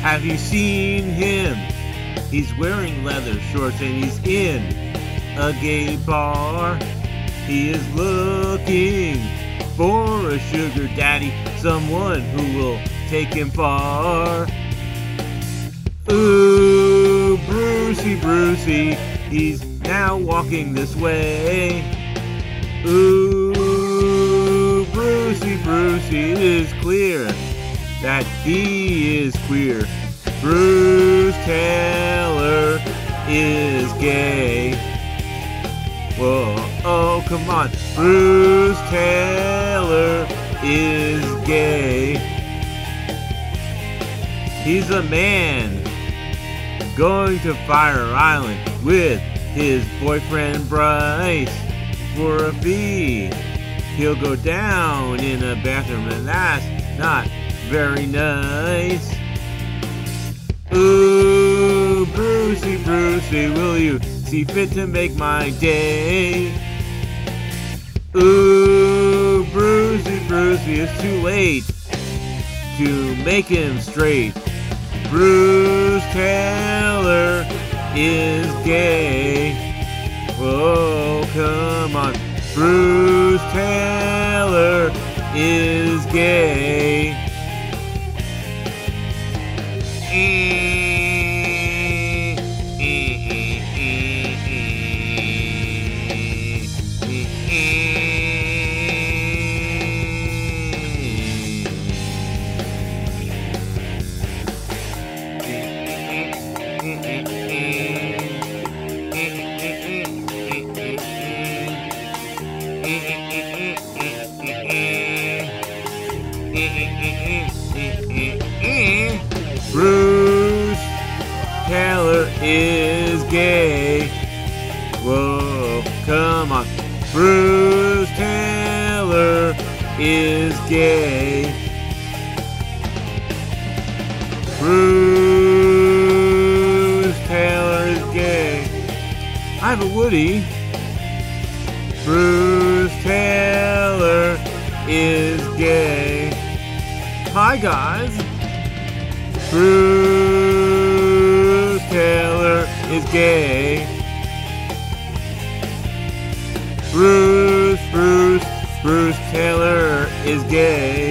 Have you seen him? He's wearing leather shorts and he's in a gay bar. He is looking for a sugar daddy, someone who will take him far. Ooh, Brucey, Brucey, he's now walking this way. Ooh, Brucey, Brucey, it is clear that he is queer. Bruce Taylor is gay. Whoa, oh, come on. Bruce Taylor is gay. He's a man going to Fire Island with his boyfriend Bryce for a fee. He'll go down in a bathroom and that's not very nice. Ooh, Brucey, Brucey, will you see fit to make my day? Ooh, Brucey, Brucey, it's too late to make him straight. Bruce Taylor is gay. Whoa, come on. Bruce Taylor is gay. Bruce Taylor is gay. Whoa, come on. Bruce Taylor is gay. Bruce Taylor is gay. I have a Woody. Bruce Taylor is gay. Hi guys. Bruce Taylor is gay. Bruce Taylor is gay.